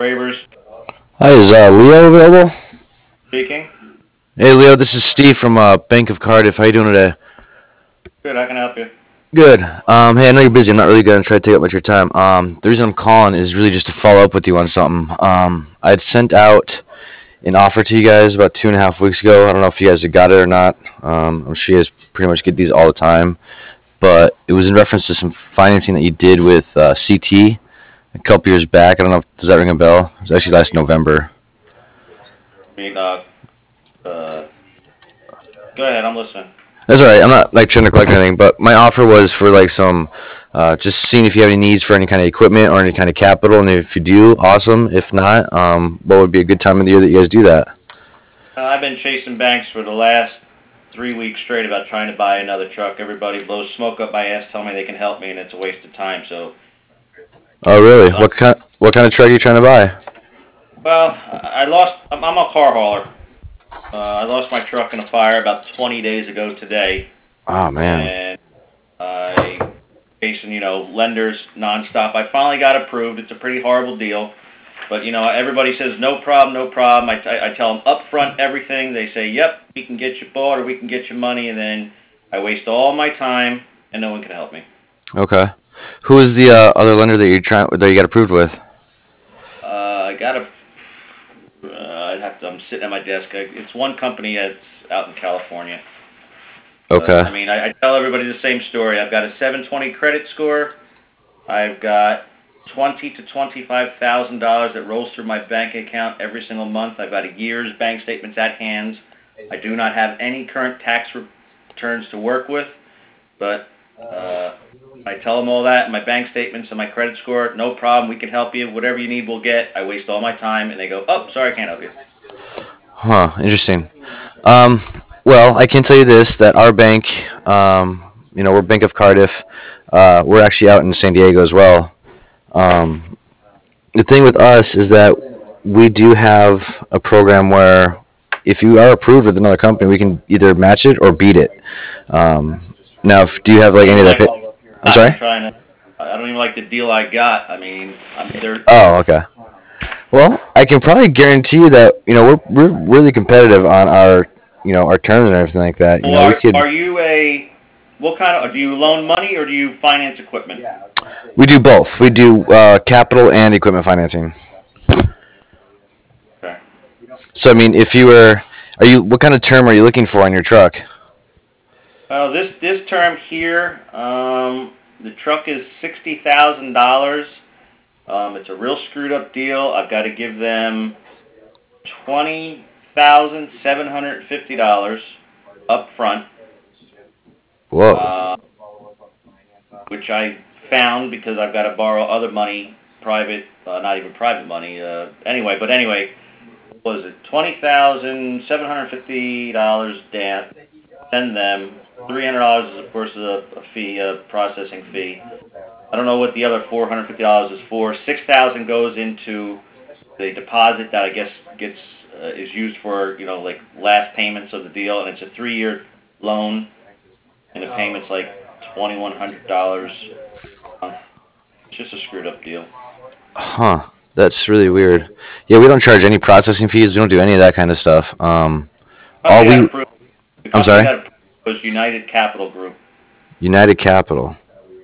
Waivers Hi, is Leo available? speaking. Hey, Leo, this is Steve from Bank of Cardiff. How you doing today? Good, I can help you. Good. Hey, I know you're busy. I'm not really going to try to take up much of your time. The reason I'm calling is really just to follow up with you on something. I had sent out an offer to you guys about 2.5 weeks ago. I don't know if you guys have got it or not. I'm sure you guys pretty much get these all the time. But it was in reference to some financing that you did with CT a couple years back. I don't know if does that ring a bell? It was actually last November. I mean, uh, go ahead, I'm listening. That's all right. I'm not like trying to collect anything, but my offer was for like some, just seeing if you have any needs for any kind of equipment or any kind of capital, and if you do, awesome. If not, what would be a good time of the year that you guys do that? I've been chasing banks for the last 3 weeks straight about trying to buy another truck. Everybody blows smoke up my ass, telling me they can help me, and it's a waste of time. So, Oh, really? uh, What kind of truck are you trying to buy? well, I lost. I'm a car hauler. I lost my truck in a fire about 20 days ago today, Oh man. and I chasing lenders nonstop. I finally got approved. It's a pretty horrible deal. But everybody says no problem, no problem. I tell them upfront everything. They say, "Yep, we can get you bought, or we can get you money," and then I waste all my time, and no one can help me. Okay. Who is the other lender that you got approved with? I got to. I'd have to. I'm sitting at my desk. It's one company that's out in California. But Okay. I mean, I tell everybody the same story. I've got a 720 credit score. I've got $20,000 to $25,000 that rolls through my bank account every single month. I've got a year's bank statements at hand. I do not have any current tax returns to work with, but uh, I tell them all that, and my bank statements and my credit score, no problem, we can help you. Whatever you need, we'll get. I waste all my time, and they go, oh, sorry, I can't help you. Huh. Interesting. Um, well, I can tell you this: that our bank, we're Bank of Cardiff. We're actually out in San Diego as well. Um, the thing with us is that we do have a program where if you are approved with another company, we can either match it or beat it. Um, now, do you have I like don't any even of that? like the I'm not. sorry. I'm trying to. I don't even like the deal I got. I mean, they're Oh, okay. Well, I can probably guarantee you that we're really competitive on our terms and everything like that. Well, We could are you a what kind of do you loan money or do you finance equipment? we do both. We do capital and equipment financing. Okay. So I mean, if you were, are you what kind of term are you looking for on your truck? Well, this term here, the truck is $60,000. It's a real screwed up deal. I've got to give them $20,750 up front, Whoa. uh, which I found because I've got to borrow other money, private, not even private money. Anyway, what was it? $20,750 down. Send them. $300 is of course a fee, a processing fee. I don't know what the other $450 is for. 6,000 goes into the deposit that I guess gets is used for like last payments of the deal, and it's a 3-year loan, and the payments like $2,100 a month. It's just a screwed up deal. Huh. That's really weird. Yeah, we don't charge any processing fees. We don't do any of that kind of stuff. All Company that we, approved the I'm company sorry, that approved was United Capital Group. United Capital.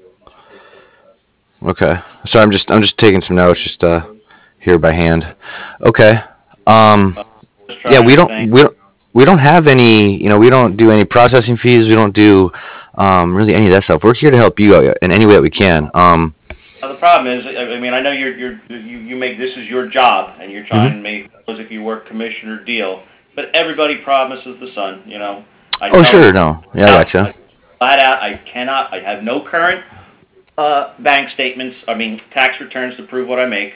Okay. Sorry, I'm just taking some notes just here by hand. Okay. Um, Just yeah, trying to think. we don't have any. We don't do any processing fees. We don't do really any of that stuff. We're here to help you out in any way that we can. The problem is, I mean, I know you make this is your job, and you're trying Mhm. to make as if you work commission or deal, but everybody promises the sun. I Oh, tell sure. them No. Yeah, I out, gotcha. flat out, I cannot. I have no current bank statements. I mean, tax returns to prove what I make.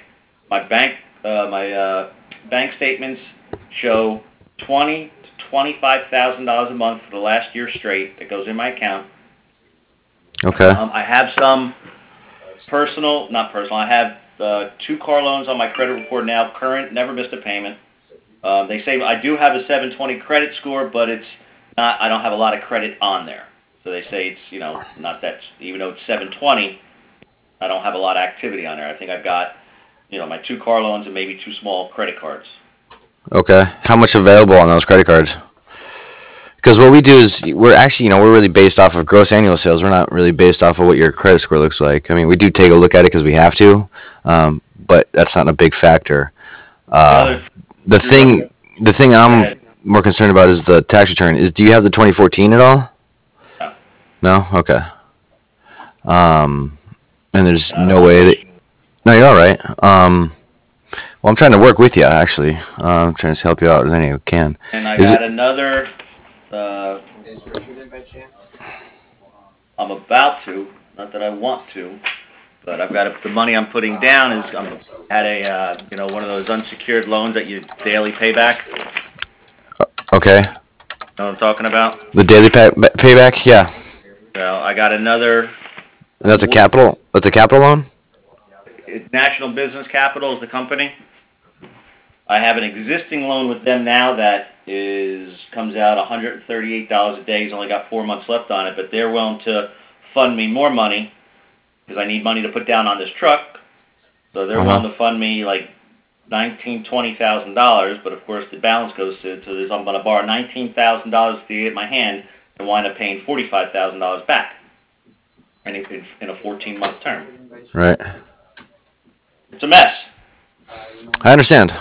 My bank statements show $20,000 to $25,000 a month for the last year straight that goes in my account. Okay. I have some personal, not personal. I have two car loans on my credit report now, current, never missed a payment. They say I do have a 720 credit score, but it's not. I don't have a lot of credit on there. So they say it's not that. Even though it's 720, I don't have a lot of activity on there. I think I've got my 2 car loans and maybe 2 small credit cards. Okay. How much available on those credit cards? Because what we do is we're actually, we're really based off of gross annual sales. We're not really based off of what your credit score looks like. I mean, we do take a look at it because we have to, but that's not a big factor. The Uh, other, the go thing, the thing I'm ahead. more concerned about is the tax return. Do you have the 2014 at all? No, No. Okay. Um, and there's I don't no want to way that. rush. No, you're all right. Well, I'm trying to work with you actually. I'm trying to help you out as any way I can. And I Is got it another. Uh, I'm about to. Not that I want to, but I've got the money I'm putting down is I'm had a one of those unsecured loans that you daily pay back. okay? Know what I'm talking about? The daily payback, yeah. Well, I got another. And that's a capital. That's a capital loan. National Business Capital is the company. I have an existing loan with them now that comes out $138 a day. He's only got 4 months left on it, but they're willing to fund me more money because I need money to put down on this truck. So they're Uh willing huh. to fund me like $20,000, but of course the balance goes to this. I'm going to borrow $19,000 to get my hand and wind up paying $45,000 back, and in a 14-month term. Right. It's a mess. I understand.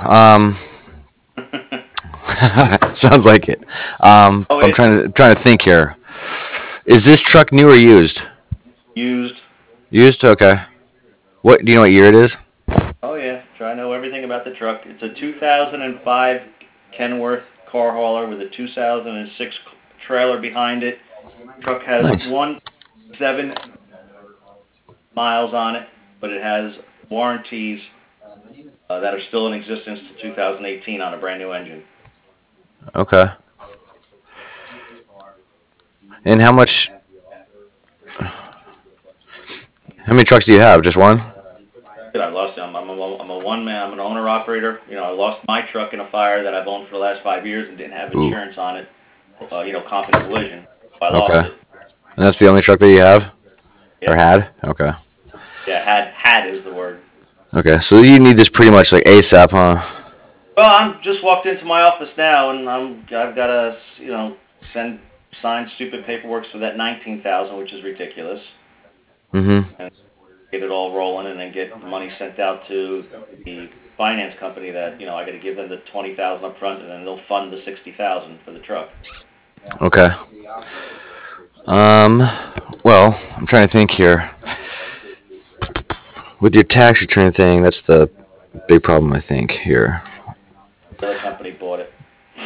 Sounds like it. Oh, I'm it's trying to think here. Is this truck new or used? used. Used. Okay. What do you know? What year it is? Oh yeah, I know everything about the truck. It's a 2005 Kenworth car hauler with a 2006 trailer behind it. Truck has Nice. 1.7 miles on it, but it has warranties that are still in existence to 2018 on a brand new engine. Okay. And how much? How many trucks do you have? Just one? I lost. I'm a one man. I'm an owner operator. I lost my truck in a fire that I've owned for the last 5 years and didn't have Ooh. insurance on it. Comp and collision. I Okay. lost And it. that's the only truck that you have or Yep. had? Okay. Yeah. Had is the word. Okay. So you need this pretty much like ASAP, huh? Well, I'm just walked into my office now, and I've got to send sign stupid paperwork for that 19,000, which is ridiculous, Mm-hmm. and get it all rolling, and then get the money sent out to the finance company that I got to give them the 20,000 up front, and then they'll fund the 60,000 for the truck. Okay. Um. Well, I'm trying to think here. With your tax return thing, that's the big problem I think here. The other company bought it.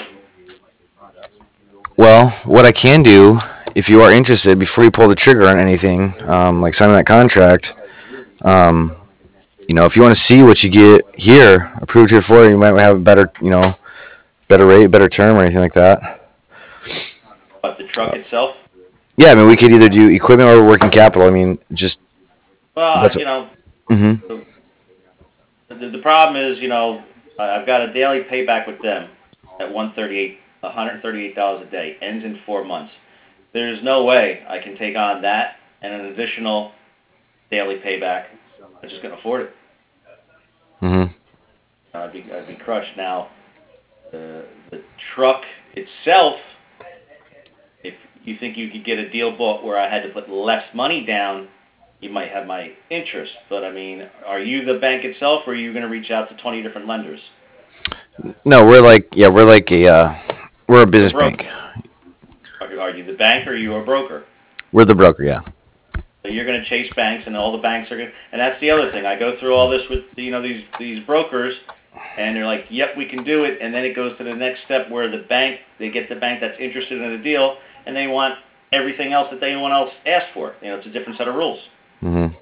Well, what I can do, if you are interested, before you pull the trigger on anything, like signing that contract, um, if you want to see what you get here, approved here for you, you might have a better, better rate, better term, or anything like that. But the truck itself, Yeah, I mean, we could either do equipment or working capital. I mean, just well, that's. Mm-hmm. the, the problem is, I've got a daily payback with them at $138 a day, ends in 4 months. There's no way I can take on that and an additional daily payback. I just couldn't afford it. Mm-hmm. I'd be crushed. Now, the truck itself, if you think you could get a deal bought where I had to put less money down, you might have my interest. But I mean, are you the bank itself, or are you going to reach out to 20 different lenders? No, we're like we're a You're a business broker. bank. Are you the bank, or are you a broker? We're the broker, yeah. So you're going to chase banks, and all the banks are going. And that's the other thing. I go through all this with these brokers, and they're like, "Yep, we can do it." And then it goes to the next step where they get the bank that's interested in the deal, and they want everything else that anyone else asked for. It's a different set of rules. Mm-hmm.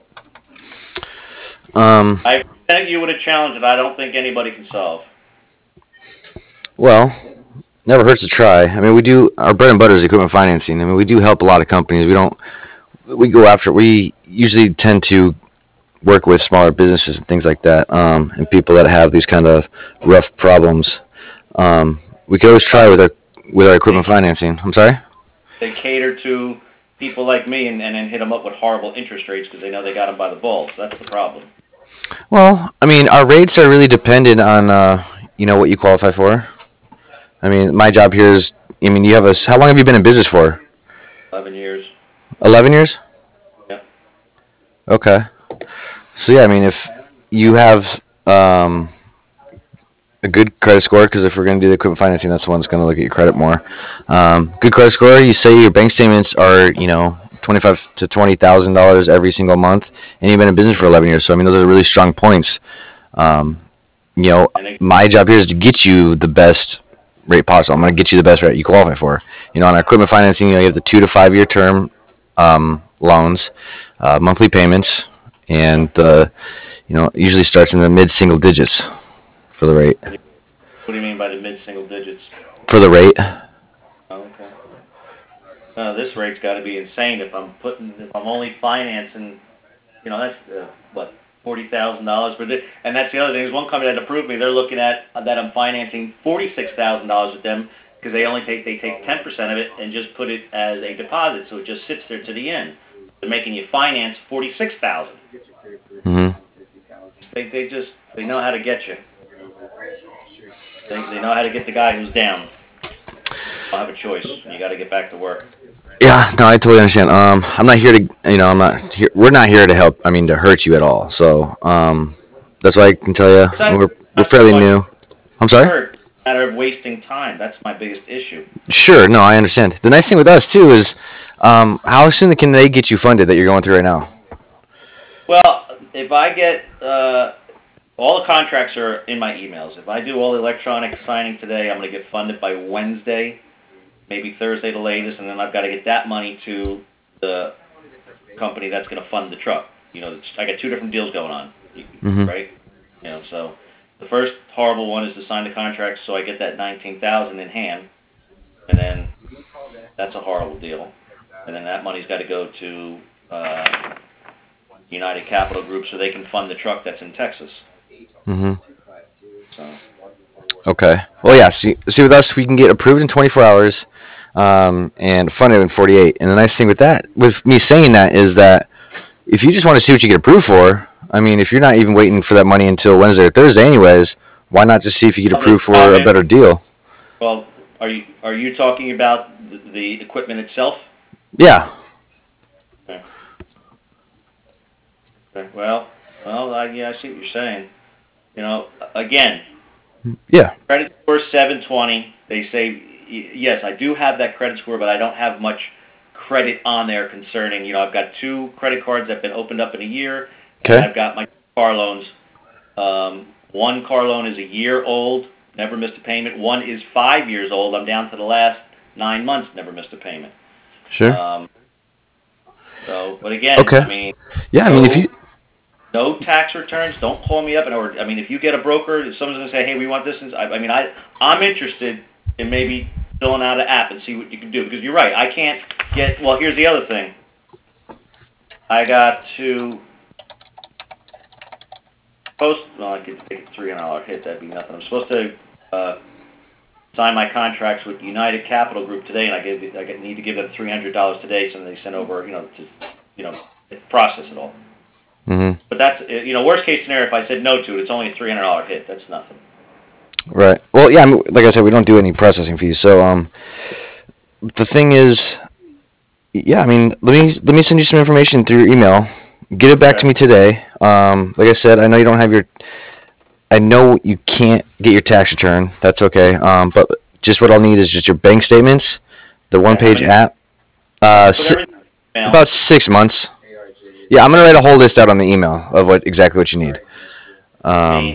Um. I present you with a challenge that I don't think anybody can solve. Well, never hurts to try. I mean, we do our bread and butter is equipment financing. I mean, we do help a lot of companies. We go after. We usually tend to work with smaller businesses and things like that, and people that have these kind of rough problems. We could always try with our They equipment financing. I'm sorry. they cater to people like me, and then hit them up with horrible interest rates because they know they got them by the balls. That's the problem. Well, I mean, our rates are really dependent on what you qualify for. I mean, my job here is. I mean, you have a. How long have you been in business for? 11 years. 11 years. Yep. Okay. So yeah, I mean, if you have a good credit score, because if we're going to do the equipment financing, that's the one that's going to look at your credit more. Good credit score. You say your bank statements are, $25 to $20,000 every single month, and you've been in business for 11 years. So I mean, those are really strong points. Um, And they, my job here is to get you the best rate possible. I'm going to get you the best rate you qualify for. On our equipment financing, you have the 2 to 5 year term loans, monthly payments, and usually starts in the mid single digits for the rate. what do you mean by the mid-single digits? For the rate. Oh, okay. This rate's got to be insane if I'm only financing, that's what, $40,000 for this. And that's the other thing. There's one company that approved me. They're looking at that I'm financing $46,000 with them because they take 10% of it and just put it as a deposit, so it just sits there to the end. They're making you finance 46,000. Mm-hmm. They know how to get you. They know how to get the guy who's down. Don't have a choice. You got to get back to work. Yeah, no, I totally understand. I'm not here to, I'm not here. We're not here to help. I mean, to hurt you at all. So, that's why I can tell you It's not, we're not so fairly much new. I'm sorry. hurt. It's a matter of wasting time. That's my biggest issue. Sure, no, I understand. The nice thing with us too is, how soon can they get you funded that you're going through right now? Well, if I get all the contracts are in my emails. If I do all the electronic signing today, I'm going to get funded by Wednesday, maybe Thursday the latest, and then I've got to get that money to the company that's going to fund the truck. I got two different deals going on, Mm-hmm. right? So the first horrible one is to sign the contract, so I get that 19,000 in hand, and then that's a horrible deal, and then that money's got to go to United Capital Group so they can fund the truck that's in Texas. Mm-hmm. So Okay. Well, yeah. See, with us, we can get approved in 24 hours, and funded in 48. And the nice thing with that, with me saying that, is that if you just want to see what you get approved for, I mean, if you're not even waiting for that money until Wednesday or Thursday, anyways, why not just see if you get other approved for a comment. better deal? Well, are you talking about the equipment itself? Yeah. Okay. Okay. Well, yeah, I see what you're saying. Again, Yeah. credit score 720. They say yes, I do have that credit score, but I don't have much credit on there concerning. I've got two credit cards that've been opened up in a year, and Okay. I've got my car loans. One car loan is a year old, never missed a payment. One is 5 years old. I'm down to the last 9 months, never missed a payment. Sure. Um, but again, Okay. I mean, Yeah. I mean, if no you. no tax returns. Don't call me up or I mean, if you get a broker, if someone's gonna say, hey, we want this, and I mean, I'm interested in maybe filling out an app and see what you can do because you're right. I can't get. Well, here's the other thing. I got to post. Well, I could take a $300 hit. That'd be nothing. I'm supposed to sign my contracts with United Capital Group today, and need to give them $300 today, so they send over, to you know process it all. Mm-hmm. But that's worst case scenario. If I said no to it, it's only a $300 hit. That's nothing. Right. Well, yeah. I mean, like I said, we don't do any processing fees. So, the thing is, yeah. I mean, let me send you some information through your email. Get it back to Okay. me today. Like I said, I know you don't have your. I know you can't get your tax return. That's okay. But just what I'll need is just your bank statements, the one Okay. How page many? app. Put everything in email. About 6 months. Yeah, I'm gonna write a whole list out on the email of exactly what you need. I Um, mean,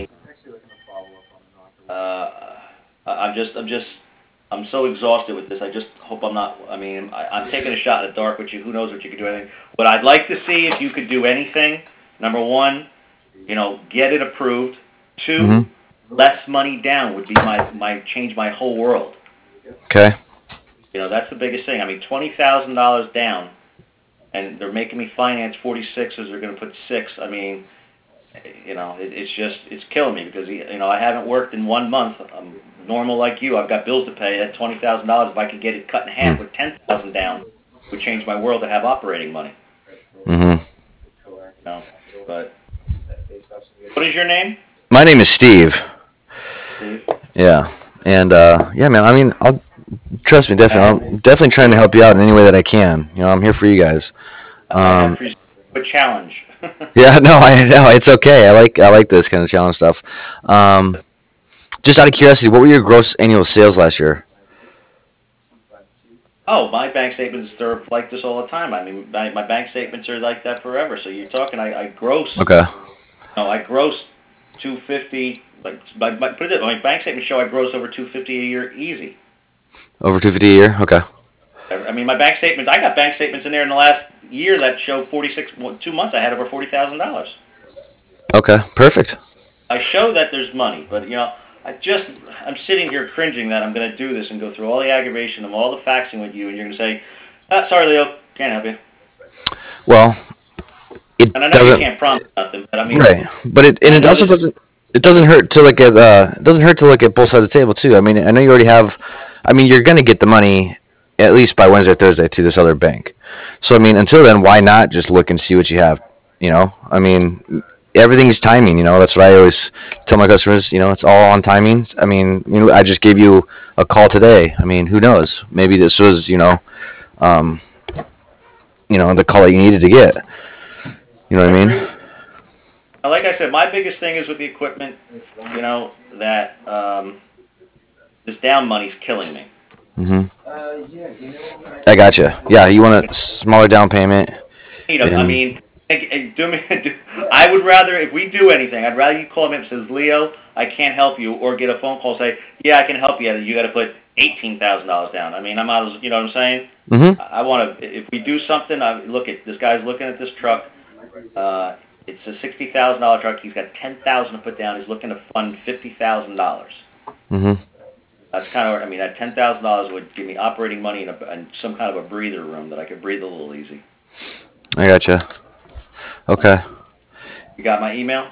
I'm just, I'm so exhausted with this. I just hope I'm not. I mean, I'm taking a shot in the dark with you. Who knows what you could do? Anything. What I'd like to see if you could do anything. Number one, get it approved. hmm. Two, less money down would be my change my whole world. Okay. That's the biggest thing. I mean, $20,000 down, and they're making me finance 46, as they're going to put six. I mean, it's killing me because I haven't worked in 1 month. I'm normal like you. I've got bills to pay. At $20,000, if I could get it cut in half Hmm. with 10,000 down, would change my world to have operating money. Hmm. You know, but What is your name? My name is Steve. Steve. Yeah, and yeah, man. I mean, I'll trust me, definitely. I'm definitely trying to help you out in any way that I can. You know, I'm here for you guys. I appreciate a challenge. Yeah, no, I know it's okay. I like this kind of challenge stuff. Um, just out of curiosity, what were your gross annual sales last year? Oh, my bank statements are like this all the time. I mean, my bank statements are like that forever. So you're talking, I gross, Okay, no, I gross 250. Like put it, my bank statements show I gross over 250 a year easy. over 250 a year. Okay, I mean, my bank statements. I got bank statements in there in the last year that show 46. 2 months I had over $40,000. okay, perfect. I show that there's money, but I'm sitting here cringing that I'm going to do this and go through all the aggravation of all the faxing with you, and you're going to say, "Sorry, Leo, can't help you." Well, it And I know you doesn't. can't promise nothing, but I mean, Right, but I it know also this. doesn't. It doesn't hurt to look at it doesn't hurt to look at both sides of the table too. I mean, I know you already have. I mean, you're gonna get the money at least by Wednesday or Thursday to this other bank. So I mean, until then, why not just look and see what you have? You know, I mean, everything's timing. You know, that's what I always tell my customers. You know, it's all on timing. I mean, I just gave you a call today. I mean, who knows? Maybe this was um, the call that you needed to get. You know I what I mean? agree with you. Like I said, my biggest thing is with the equipment. That this down money's killing me. Hmm. I got you. Yeah, you want a smaller down payment, I and mean, do me. I would rather, if we do anything, I'd rather you call me up and says, "Leo, I can't help you," or get a phone call say, "Yeah, I can help you. You got to put $18,000 down." I mean, I'm out. You know what I'm saying? hmm I want to. If we do something, I look at this guy's looking at this truck. It's a $60,000 truck. He's got 10,000 to put down. He's looking to fund $50,000. hmm That's kind of. I mean, that $10,000 would give me operating money and some kind of a breather room that I could breathe a little easy. I got you. Okay. You got my email?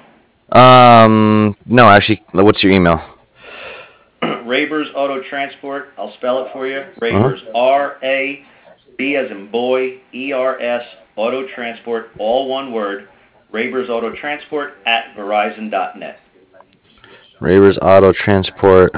No, actually, what's your email? Rabers Auto Transport. I'll spell it for you. Uh-huh. Rabers, R-A-B as in boy, E-R-S, Auto Transport, all one word. Rabers Auto Transport at Verizon.net. Ravers Auto Transport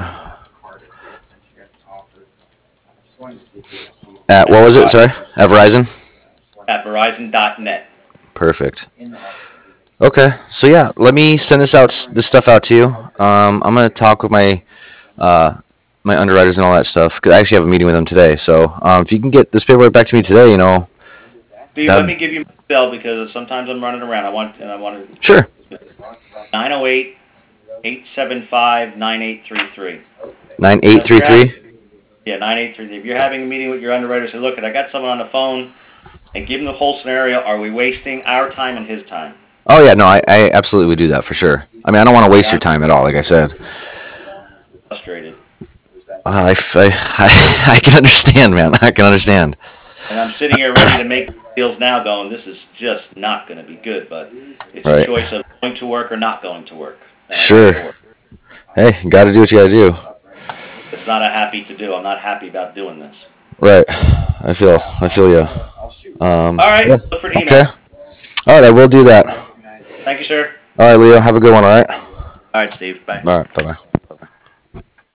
at what At was it? Verizon. Sorry, at Verizon. At Verizon.net. Perfect. Okay, so yeah, let me send this stuff out to you. I'm gonna talk with uh, my underwriters and all that stuff because I actually have a meeting with them today. So if you can get this paperwork back to me today, Steve, let that me give you my cell because sometimes I'm running around. I want sure. 908-875-9833. 9833. Yeah, 9833. If you're having a meeting with your underwriter, say, look, I got someone on the phone, and give him the whole scenario. Are we wasting our time and his time? Oh yeah, no, I absolutely would do that for sure. I mean, I don't want to waste your I'm time at all. Like I said, frustrated. I can understand, man. I can understand. And I'm sitting here ready to make deals now going, this is just not going to be good, but it's a Right. choice of going to work or not going to work. And I got to Sure. go to work. Hey, you got to do what you got to do. It's not a happy to do. I'm not happy about doing this. Right. I feel you. All right, Yeah. look for the Okay. email. All right, I will do that. Thank you, sir. All right, Leo. Have a good one. All right. All right, Steve. Bye. All right. Bye bye.